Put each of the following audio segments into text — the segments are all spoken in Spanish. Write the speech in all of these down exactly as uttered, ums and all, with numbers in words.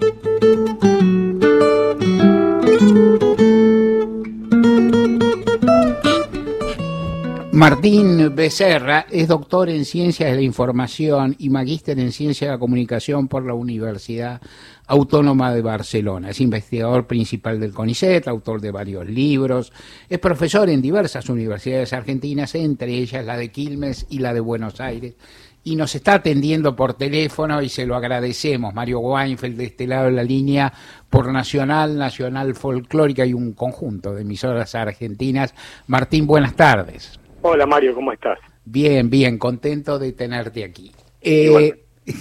Martín Becerra es doctor en Ciencias de la Información y magíster en Ciencias de la Comunicación por la Universidad Autónoma de Barcelona. Es investigador principal del CONICET, autor de varios libros, es profesor en diversas universidades argentinas, entre ellas la de Quilmes y la de Buenos Aires, y nos está atendiendo por teléfono y se lo agradecemos. Mario Weinfeld, de este lado de la línea, por Nacional, Nacional Folclórica y un conjunto de emisoras argentinas. Martín, buenas tardes. Hola Mario, ¿cómo estás? Bien, bien, contento de tenerte aquí. Eh,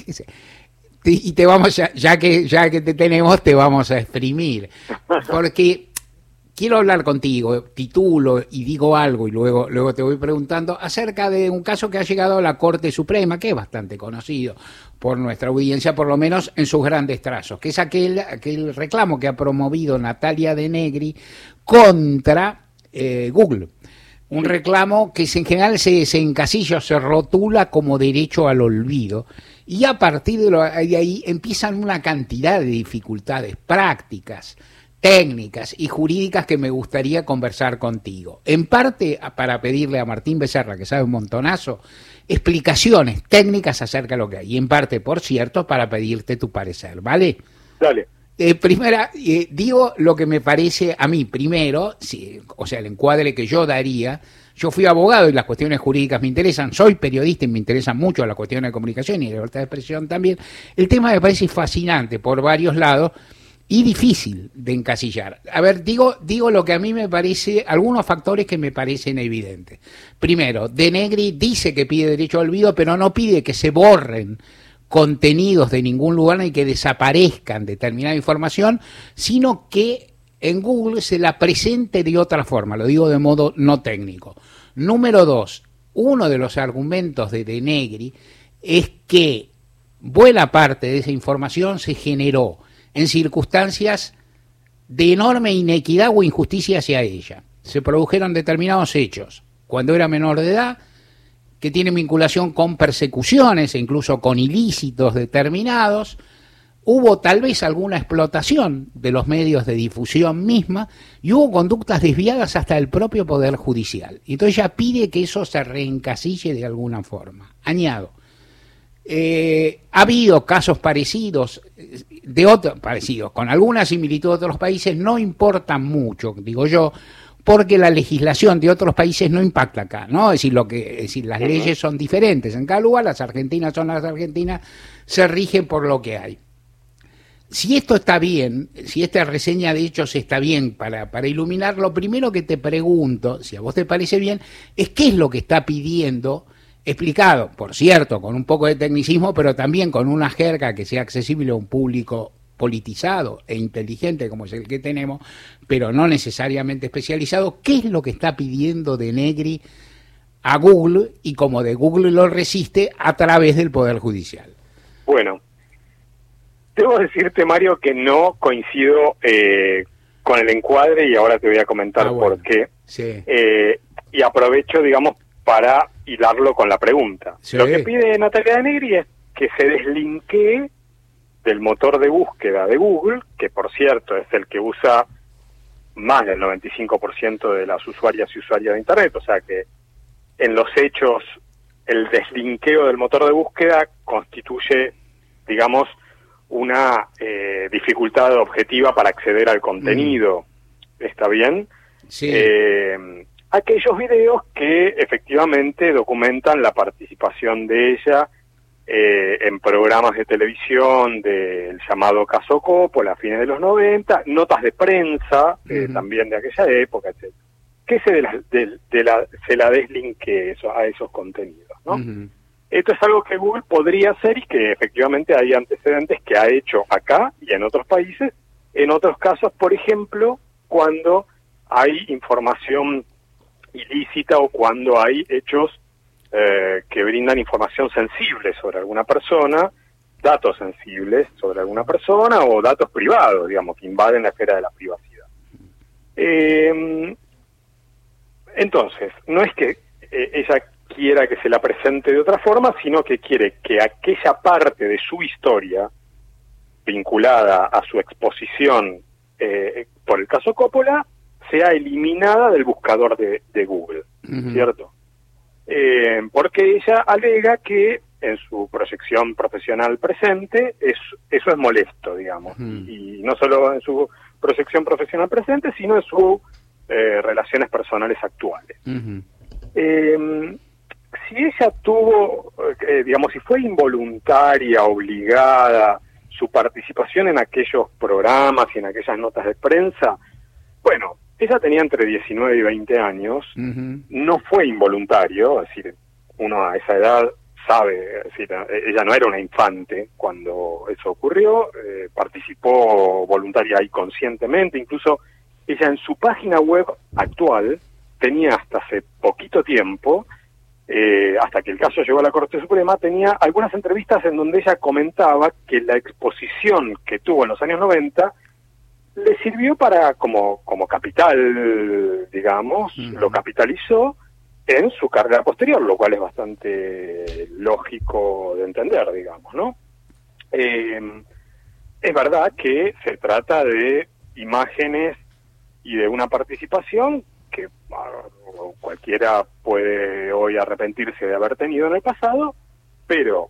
y te vamos, a, ya que ya que te tenemos, te vamos a exprimir, porque quiero hablar contigo, titulo y digo algo y luego luego te voy preguntando acerca de un caso que ha llegado a la Corte Suprema, que es bastante conocido por nuestra audiencia, por lo menos en sus grandes trazos, que es aquel aquel reclamo que ha promovido Natalia De Negri contra eh, Google. Un reclamo que en general se, se encasilla, se rotula como derecho al olvido, y a partir de, lo, de ahí empiezan una cantidad de dificultades prácticas, técnicas y jurídicas que me gustaría conversar contigo. En parte para pedirle a Martín Becerra, que sabe un montonazo, explicaciones técnicas acerca de lo que hay, y en parte, por cierto, para pedirte tu parecer, ¿vale? Dale. Eh, primera, eh, digo lo que me parece a mí, primero, sí, o sea, el encuadre que yo daría. Yo fui abogado y las cuestiones jurídicas me interesan, soy periodista y me interesan mucho las cuestiones de comunicación y de libertad de expresión también. El tema me parece fascinante por varios lados y difícil de encasillar. A ver, digo, digo lo que a mí me parece, algunos factores que me parecen evidentes. Primero, De Negri dice que pide derecho al olvido, pero no pide que se borren contenidos de ningún lugar ni que desaparezcan determinada información, sino que en Google se la presente de otra forma, lo digo de modo no técnico. Número dos, uno de los argumentos de De Negri es que buena parte de esa información se generó en circunstancias de enorme inequidad o injusticia hacia ella. Se produjeron determinados hechos cuando era menor de edad, que tienen vinculación con persecuciones e incluso con ilícitos determinados. Hubo tal vez alguna explotación de los medios de difusión misma y hubo conductas desviadas hasta el propio Poder Judicial. Entonces ella pide que eso se reencasille de alguna forma. Añado, eh, ha habido casos parecidos, de otros parecidos, con alguna similitud de otros países, no importan mucho, digo yo, porque la legislación de otros países no impacta acá, ¿no? Es decir, lo que, es decir, las leyes son diferentes en cada lugar, las argentinas son las argentinas, se rigen por lo que hay. Si esto está bien, si esta reseña de hechos está bien para, para iluminar, lo primero que te pregunto, si a vos te parece bien, es qué es lo que está pidiendo, explicado, por cierto, con un poco de tecnicismo, pero también con una jerga que sea accesible a un público politizado e inteligente como es el que tenemos, pero no necesariamente especializado. ¿Qué es lo que está pidiendo De Negri a Google y como de Google lo resiste a través del Poder Judicial? Bueno, debo decirte, Mario, que no coincido eh, con el encuadre y ahora te voy a comentar ah, bueno. por qué. Sí. Eh, y aprovecho, digamos, para hilarlo con la pregunta. Sí. Lo que pide Natalia De Negri es que se deslinkee del motor de búsqueda de Google, que por cierto es el que usa más del noventa y cinco por ciento de las usuarias y usuarios de Internet, o sea que en los hechos el deslinkeo del motor de búsqueda constituye, digamos, una eh, dificultad objetiva para acceder al contenido. Mm. ¿Está bien? Sí. Eh, aquellos videos que efectivamente documentan la participación de ella Eh, en programas de televisión del llamado Caso Coppola a fines de los noventa, notas de prensa eh, uh-huh. también de aquella época, etcétera. Que se, de la, de, de la, se la deslinque eso, a esos contenidos, ¿no? Uh-huh. Esto es algo que Google podría hacer y que efectivamente hay antecedentes que ha hecho acá y en otros países. En otros casos, por ejemplo, cuando hay información ilícita o cuando hay hechos Eh, que brindan información sensible sobre alguna persona, datos sensibles sobre alguna persona o datos privados, digamos, que invaden la esfera de la privacidad. Eh, entonces, no es que eh, ella quiera que se la presente de otra forma, sino que quiere que aquella parte de su historia vinculada a su exposición eh, por el caso Coppola sea eliminada del buscador de, de Google, uh-huh. ¿cierto? Eh, porque ella alega que en su proyección profesional presente es, eso es molesto, digamos, uh-huh. y, y no solo en su proyección profesional presente, sino en sus eh, relaciones personales actuales. Uh-huh. Eh, si ella tuvo, eh, digamos, si fue involuntaria, obligada, su participación en aquellos programas y en aquellas notas de prensa, bueno, ella tenía entre diecinueve y veinte años, uh-huh. no fue involuntario, es decir, uno a esa edad sabe, es decir, ella no era una infante cuando eso ocurrió, eh, participó voluntaria y conscientemente, incluso ella en su página web actual tenía hasta hace poquito tiempo, eh, hasta que el caso llegó a la Corte Suprema, tenía algunas entrevistas en donde ella comentaba que la exposición que tuvo en los años noventa le sirvió para, como, como capital, digamos, uh-huh. lo capitalizó en su carrera posterior, lo cual es bastante lógico de entender, digamos, ¿no? Eh, es verdad que se trata de imágenes y de una participación que bueno, cualquiera puede hoy arrepentirse de haber tenido en el pasado, pero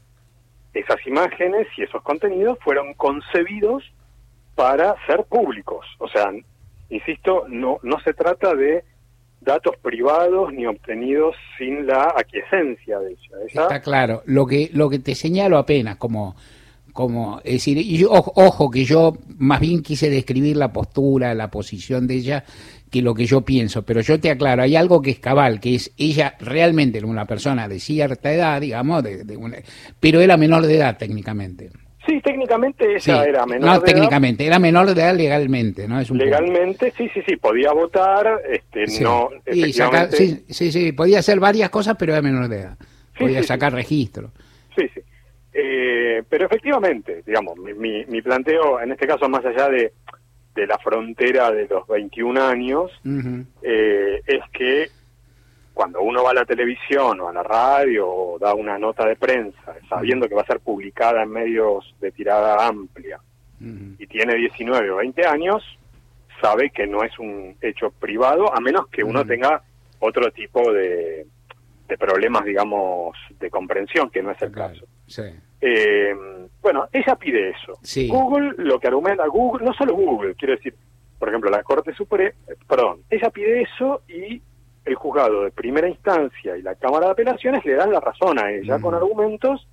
esas imágenes y esos contenidos fueron concebidos para ser públicos. O sea, insisto, no, no se trata de datos privados ni obtenidos sin la aquiescencia de ella. ella Está claro. Lo que lo que te señalo apenas como como es decir, y yo, ojo, ojo que yo más bien quise describir la postura, la posición de ella que lo que yo pienso, pero yo te aclaro, hay algo que es cabal, que es ella realmente una persona de cierta edad, digamos, de, de una, pero era menor de edad técnicamente. Sí, técnicamente ella sí, era menor no, de técnicamente, edad. era menor de edad legalmente, ¿no? Es un legalmente, punto. sí, sí, sí, podía votar, este, sí. no, y sacar, sí, sí, sí, podía hacer varias cosas, pero era menor de edad. Sí, podía sí, sacar sí. registro. Sí, sí. Eh, pero efectivamente, digamos, mi, mi, mi planteo, en este caso, más allá de, de la frontera de los veintiún años, uh-huh. eh, es que cuando uno va a la televisión o a la radio o da una nota de prensa, sabiendo uh-huh. que va a ser publicada en medios de tirada amplia, uh-huh. y tiene diecinueve o veinte años, sabe que no es un hecho privado, a menos que uno uh-huh. tenga otro tipo de, de problemas, digamos, de comprensión, que no es el claro. caso. Sí. Eh, bueno, ella pide eso. Sí. Google, lo que argumenta Google, no solo Google, quiero decir, por ejemplo, la Corte Suprema, perdón, ella pide eso y el juzgado de primera instancia y la Cámara de Apelaciones le dan la razón a ella, mm. con argumentos,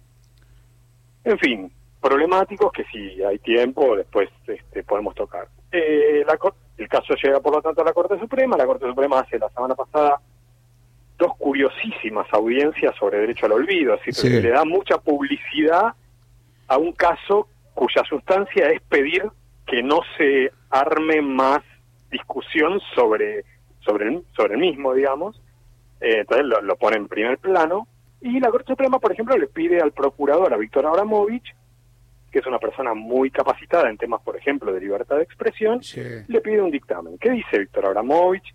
en fin, problemáticos que si hay tiempo después este, podemos tocar. Eh, la, el caso llega por lo tanto a la Corte Suprema, la Corte Suprema hace la semana pasada dos curiosísimas audiencias sobre derecho al olvido, es decir, sí. le da mucha publicidad a un caso cuya sustancia es pedir que no se arme más discusión sobre sobre el, sobre el mismo, digamos, eh, entonces lo, lo pone en primer plano, y la Corte Suprema, por ejemplo, le pide al procurador, a Víctor Abramovich, que es una persona muy capacitada en temas, por ejemplo, de libertad de expresión, sí. le pide un dictamen. ¿Qué dice Víctor Abramovich?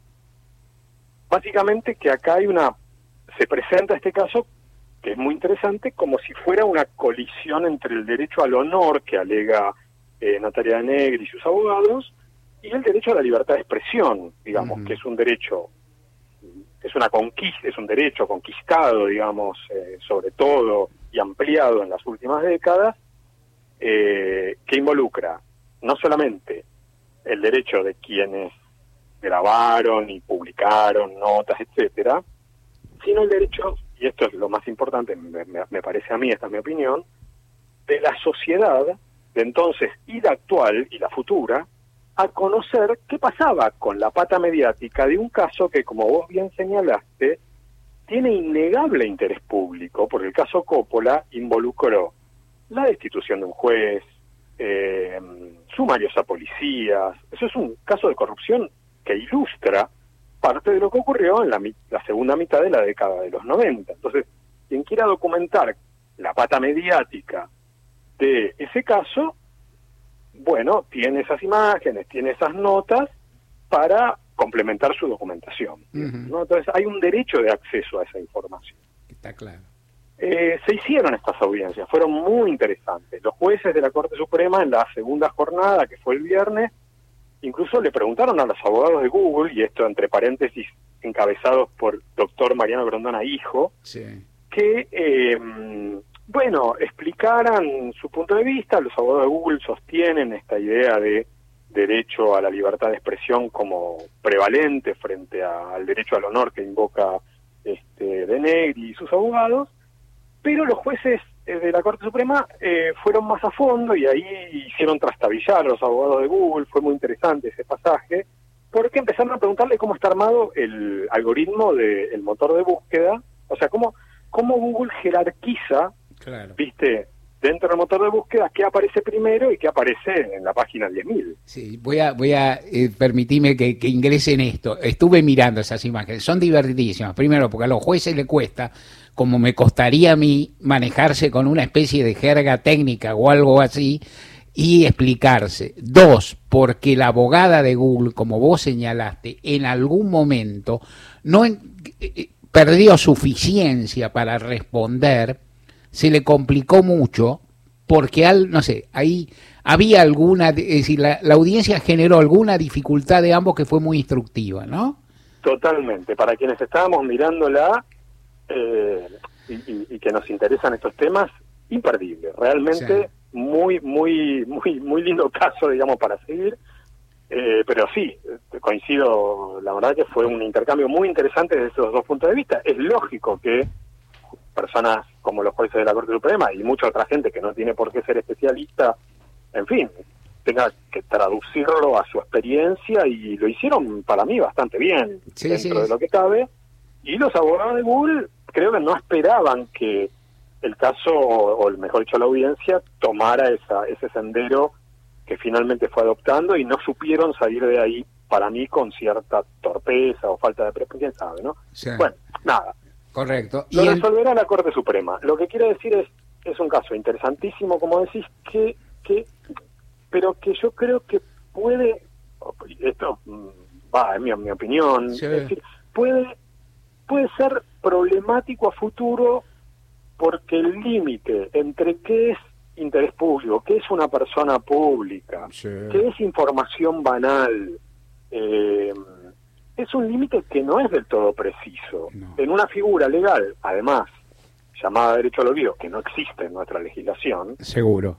Básicamente que acá hay una, se presenta este caso, que es muy interesante, como si fuera una colisión entre el derecho al honor que alega eh, Natalia Negri y sus abogados, y el derecho a la libertad de expresión, digamos, uh-huh. que es un derecho, es una conquista, es un derecho conquistado, digamos, eh, sobre todo y ampliado en las últimas décadas, eh, que involucra no solamente el derecho de quienes grabaron y publicaron notas, etcétera, sino el derecho, y esto es lo más importante, me, me, me parece a mí, esta es mi opinión, de la sociedad de entonces y la actual y la futura, a conocer qué pasaba con la pata mediática de un caso que, como vos bien señalaste, tiene innegable interés público, porque el caso Coppola involucró la destitución de un juez, eh, sumarios a policías. Eso es un caso de corrupción que ilustra parte de lo que ocurrió en la, la segunda mitad de la década de los noventa. Entonces, quien quiera documentar la pata mediática de ese caso, bueno, tiene esas imágenes, tiene esas notas para complementar su documentación, uh-huh. ¿no? Entonces hay un derecho de acceso a esa información. Está claro. eh, se hicieron estas audiencias, fueron muy interesantes. Los jueces de la Corte Suprema en la segunda jornada, que fue el viernes, incluso le preguntaron a los abogados de Google, y esto entre paréntesis encabezados por doctor Mariano Grondona Hijo, sí. que, eh, bueno, explicaran su punto de vista. Los abogados de Google sostienen esta idea de derecho a la libertad de expresión como prevalente frente a, al derecho al honor que invoca este, De Negri y sus abogados, pero los jueces eh, de la Corte Suprema eh, fueron más a fondo y ahí hicieron trastabillar a los abogados de Google. Fue muy interesante ese pasaje, porque empezaron a preguntarle cómo está armado el algoritmo del motor de búsqueda, o sea, cómo, cómo Google jerarquiza, claro. viste, dentro del motor de búsqueda, qué aparece primero y qué aparece en la página diez mil. Sí, voy a, voy a eh, permitirme que, que ingrese en esto. Estuve mirando esas imágenes, son divertidísimas. Primero, porque a los jueces les cuesta, como me costaría a mí, manejarse con una especie de jerga técnica o algo así, y explicarse. Dos, porque la abogada de Google, como vos señalaste, en algún momento no eh, perdió suficiencia para responder, se le complicó mucho, porque al, no sé, ahí había alguna, es decir, la, la audiencia generó alguna dificultad de ambos que fue muy instructiva, ¿no? Totalmente. Para quienes estábamos mirándola eh, y, y, y que nos interesan estos temas, imperdible. Realmente sí. muy, muy, muy, muy lindo caso, digamos, para seguir. Eh, pero sí, coincido, la verdad que fue un intercambio muy interesante desde esos dos puntos de vista. Es lógico que personas como los jueces de la Corte Suprema y mucha otra gente que no tiene por qué ser especialista, en fin, tenga que traducirlo a su experiencia, y lo hicieron para mí bastante bien, sí, dentro sí. de lo que cabe. Y los abogados de Google creo que no esperaban que el caso, o mejor dicho la audiencia, tomara esa, ese sendero que finalmente fue adoptando, y no supieron salir de ahí, para mí, con cierta torpeza o falta de preparación, quién sabe, ¿no? Sí. Bueno, nada. Correcto. Lo resolverá la Corte Suprema. Lo que quiero decir es, es un caso interesantísimo, como decís, que, que pero que yo creo que puede, esto va, en mi, en mi opinión, sí. es decir, puede, puede ser problemático a futuro, porque el límite entre qué es interés público, qué es una persona pública, sí. qué es información banal, eh, es un límite que no es del todo preciso. No. En una figura legal, además, llamada derecho al olvido, que no existe en nuestra legislación. Seguro.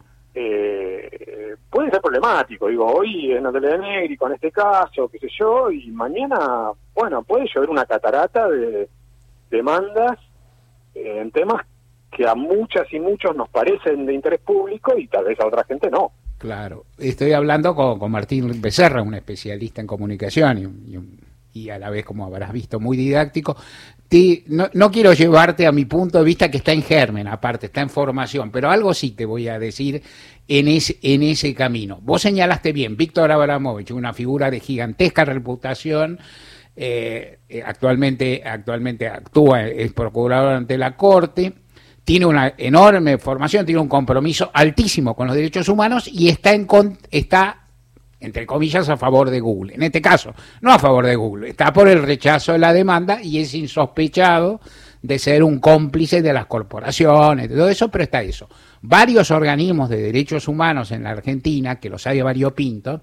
Eh, puede ser problemático. Digo, hoy es Natalia De Negri con este caso, qué sé yo, y mañana, bueno, puede llover una catarata de demandas eh, en temas que a muchas y muchos nos parecen de interés público y tal vez a otra gente no. Claro. Estoy hablando con, con Martín Becerra, un especialista en comunicación y un, y un y a la vez, como habrás visto, muy didáctico. Te, no, no quiero llevarte a mi punto de vista, que está en germen, aparte, está en formación, pero algo sí te voy a decir en ese, en ese camino. Vos señalaste bien, Víctor Abramovich, una figura de gigantesca reputación, eh, actualmente, actualmente actúa, es procurador ante la Corte, tiene una enorme formación, tiene un compromiso altísimo con los derechos humanos y está en está entre comillas, a favor de Google. En este caso, no a favor de Google, está por el rechazo de la demanda y es insospechado de ser un cómplice de las corporaciones, de todo eso, pero está eso. Varios organismos de derechos humanos en la Argentina, que los hay variopintos,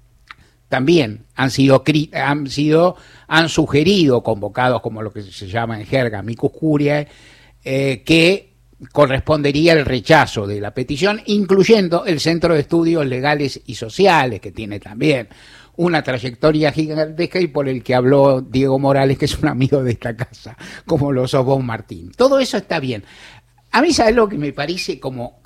también han sido, han sido, han sugerido, convocados como lo que se llama en jerga amicus curiae, eh, que correspondería el rechazo de la petición, incluyendo el Centro de Estudios Legales y Sociales, que tiene también una trayectoria gigantesca y por el que habló Diego Morales, que es un amigo de esta casa, como lo sos vos, Martín. Todo eso está bien. A mí, ¿sabés lo que me parece como...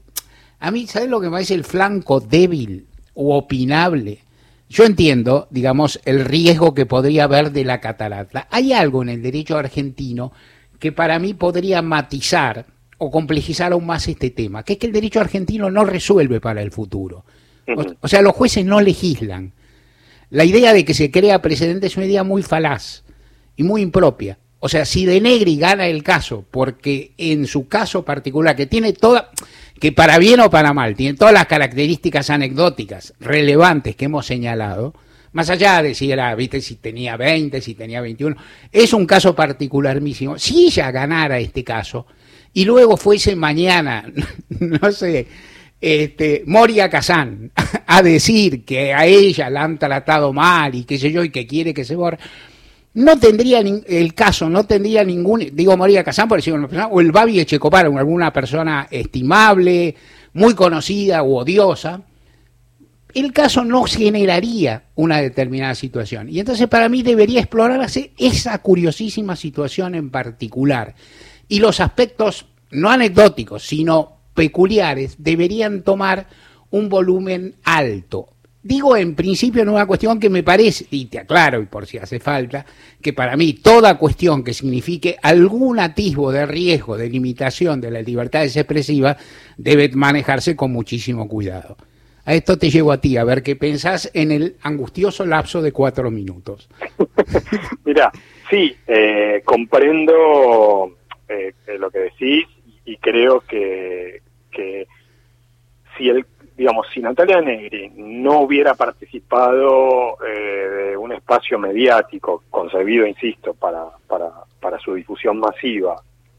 A mí, ¿sabés lo que me parece el flanco débil o opinable? Yo entiendo, digamos, el riesgo que podría haber de la catarata. Hay algo en el derecho argentino que para mí podría matizar o complejizar aún más este tema, que es que el derecho argentino no resuelve para el futuro. O, o sea, los jueces no legislan. La idea de que se crea precedente es una idea muy falaz y muy impropia. O sea, si De Negri gana el caso, porque en su caso particular, que tiene toda, que para bien o para mal, tiene todas las características anecdóticas relevantes que hemos señalado, más allá de si era, viste, si tenía veinte, si tenía veintiuno, es un caso particularísimo. Si ella ganara este caso, y luego fuese mañana, no sé, este, Moria Kazan a decir que a ella la han tratado mal y qué sé yo, y que quiere que se borre, no tendría ni, el caso, no tendría ningún, digo Moria Kazan por decir una persona, o el Babi Echecopar, alguna persona estimable, muy conocida u odiosa, el caso no generaría una determinada situación. Y entonces para mí debería explorarse esa curiosísima situación en particular. Y los aspectos no anecdóticos, sino peculiares, deberían tomar un volumen alto. Digo en principio en una cuestión que me parece, y te aclaro, y por si hace falta, que para mí toda cuestión que signifique algún atisbo de riesgo, de limitación de las libertades expresivas, debe manejarse con muchísimo cuidado. A esto te llevo a ti, a ver qué pensás en el angustioso lapso de cuatro minutos. Mira, sí, eh, comprendo eh, lo que decís y creo que, que si el, digamos, si Natalia Negri no hubiera participado eh, de un espacio mediático concebido, insisto, para para, para su difusión masiva,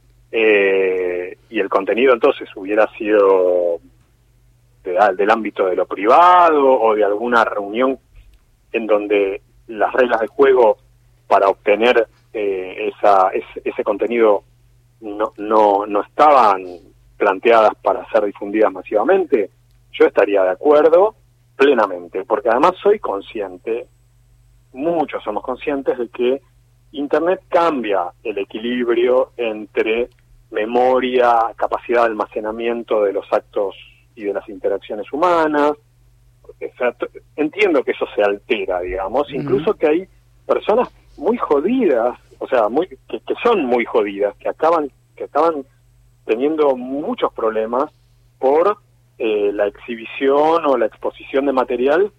eh, y el contenido entonces hubiera sido De, del ámbito de lo privado o de alguna reunión en donde las reglas de juego para obtener eh, esa, ese, ese contenido no, no, no estaban planteadas para ser difundidas masivamente, yo estaría de acuerdo plenamente, porque además soy consciente, muchos somos conscientes de que Internet cambia el equilibrio entre memoria, capacidad de almacenamiento de los actos y de las interacciones humanas. O sea, entiendo que eso se altera, digamos, uh-huh. Incluso que hay personas muy jodidas, o sea, muy que, que son muy jodidas, que acaban que acaban teniendo muchos problemas por eh, la exhibición o la exposición de material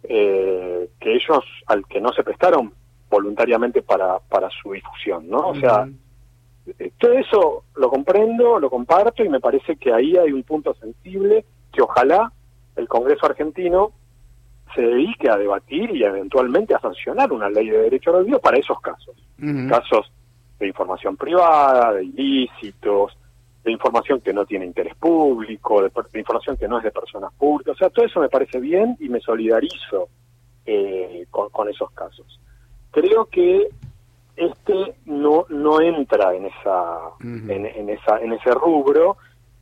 eh, que ellos, al que no se prestaron voluntariamente para, para su difusión, ¿no? O sea, uh-huh. Todo eso lo comprendo, lo comparto y me parece que ahí hay un punto sensible que ojalá el Congreso argentino se dedique a debatir y eventualmente a sancionar una ley de derecho al olvido para esos casos. Uh-huh. Casos de información privada, de ilícitos, de información que no tiene interés público, de, de información que no es de personas públicas. O sea, todo eso me parece bien y me solidarizo eh, con, con esos casos. Creo que este no no entra en esa uh-huh. en, en esa en ese rubro.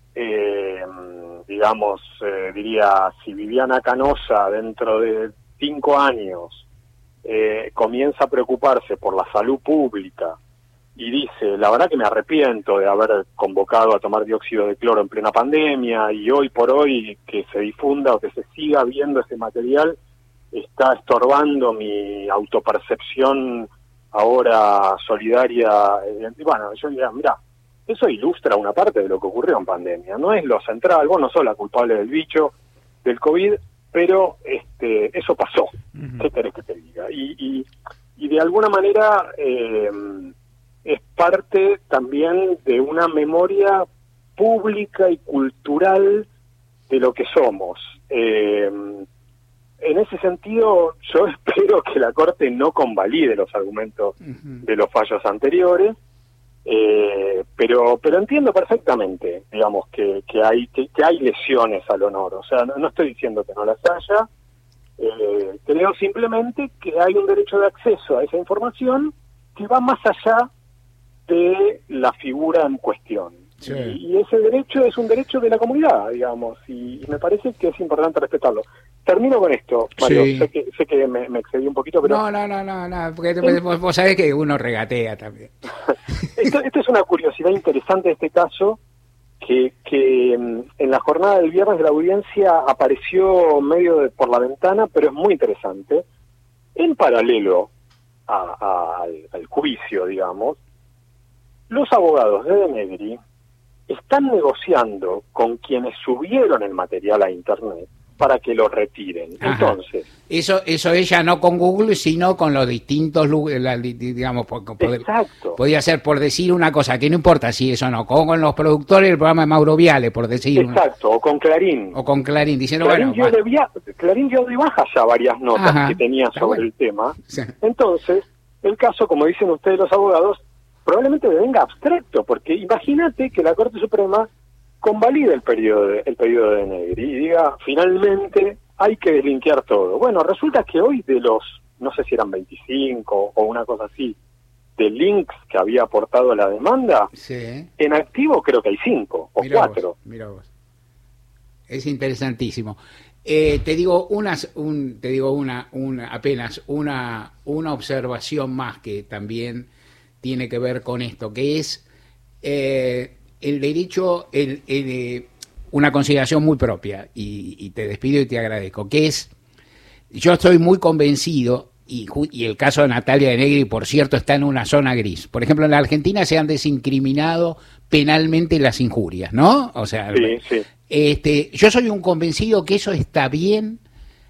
Eh, digamos, eh, diría, si Viviana Canosa dentro de cinco años eh, comienza a preocuparse por la salud pública y dice, la verdad que me arrepiento de haber convocado a tomar dióxido de cloro en plena pandemia y hoy por hoy que se difunda o que se siga viendo ese material está estorbando mi autopercepción ahora solidaria. Y bueno, yo diría, mirá, eso ilustra una parte de lo que ocurrió en pandemia. No es lo central, vos no sos la culpable del bicho, del COVID, pero este eso pasó. Uh-huh. ¿Qué querés que te diga? Y, y, y de alguna manera eh, es parte también de una memoria pública y cultural de lo que somos. Eh, en ese sentido, yo espero que la Corte no convalide los argumentos uh-huh. de los fallos anteriores, eh, pero pero entiendo perfectamente, digamos, que, que hay que, que hay lesiones al honor. O sea, no, no estoy diciendo que no las haya, eh, creo simplemente que hay un derecho de acceso a esa información que va más allá de la figura en cuestión. Sí. Y, y ese derecho es un derecho de la comunidad, digamos, y, y me parece que es importante respetarlo. Termino con esto, Mario, sí. sé que sé que me, me excedí un poquito, pero... No, no, no, no, no porque ¿Eh? vos, vos sabés que uno regatea también. esto, esto es una curiosidad interesante de este caso, que, que en la jornada del viernes de la audiencia apareció medio de, por la ventana, pero es muy interesante. En paralelo a, a, al, al juicio, digamos, los abogados de De Negri están negociando con quienes subieron el material a Internet para que lo retiren. Ajá. Entonces, eso eso ella no con Google, sino con los distintos lugares, digamos, poder, exacto. Podría ser, por decir una cosa, que no importa si eso no, como con los productores del programa de Mauro Viale, por decir. Exacto, una, o con Clarín. O con Clarín, diciendo, Clarín bueno... Dio de via, Clarín dio de baja ya varias notas Ajá. que tenía sobre bueno. el tema. Sí. Entonces, el caso, como dicen ustedes los abogados, probablemente devenga abstracto, porque imagínate que la Corte Suprema convalida el periodo de, el periodo de Negri y diga, finalmente hay que deslinkear todo. Bueno, resulta que hoy de los, no sé si eran veinticinco o una cosa así, de links que había aportado la demanda, sí. en activo creo que hay cinco o mirá cuatro. Vos, mirá vos. Es interesantísimo. Eh, te digo unas, un, te digo una, una apenas una, una observación más que también tiene que ver con esto, que es eh, el derecho, el, el, eh, una consideración muy propia, y, y te despido y te agradezco, que es, yo estoy muy convencido. Y, y el caso de Natalia de Negri, por cierto, está en una zona gris. Por ejemplo, en la Argentina se han desincriminado penalmente las injurias, ¿no? O sea, sí, sí. Este, yo soy un convencido que eso está bien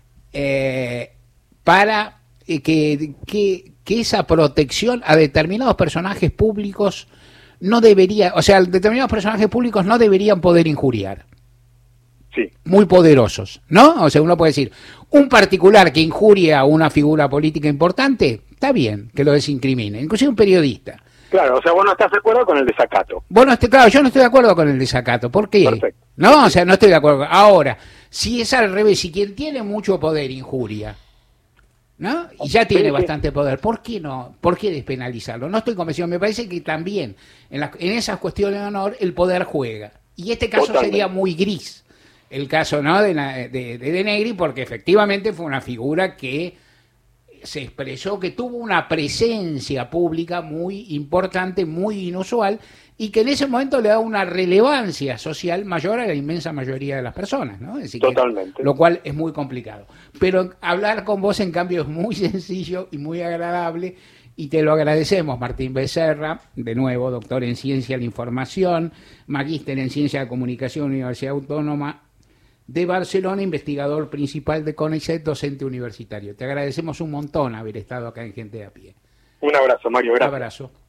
eh, para eh, que, que, que esa protección a determinados personajes públicos no debería, o sea, determinados personajes públicos no deberían poder injuriar. Sí. Muy poderosos, ¿no? O sea, uno puede decir, un particular que injuria a una figura política importante, está bien que lo desincrimine, inclusive un periodista. Claro, o sea, vos no estás de acuerdo con el desacato. Bueno, este, claro, yo no estoy de acuerdo con el desacato. ¿Por qué? Perfecto. No, o sea, no estoy de acuerdo. Ahora, si es al revés, si quien tiene mucho poder injuria, ¿no? Y ya tiene sí, bastante sí. poder, ¿por qué no? ¿Por qué despenalizarlo? No estoy convencido. Me parece que también en, la, en esas cuestiones de honor el poder juega. Y este caso Totalmente. sería muy gris. El caso, ¿no? de, de, de, de Negri, porque efectivamente fue una figura que se expresó, que tuvo una presencia pública muy importante, muy inusual, y que en ese momento le da una relevancia social mayor a la inmensa mayoría de las personas, ¿no? Es decir, Totalmente. Que, lo cual es muy complicado. Pero hablar con vos, en cambio, es muy sencillo y muy agradable, y te lo agradecemos, Martín Becerra, de nuevo, doctor en Ciencia de la Información, magíster en Ciencia de la Comunicación, Universidad Autónoma de Barcelona, investigador principal de CONICET, docente universitario. Te agradecemos un montón haber estado acá en Gente de a Pie. Un abrazo, Mario. Gracias. Un abrazo.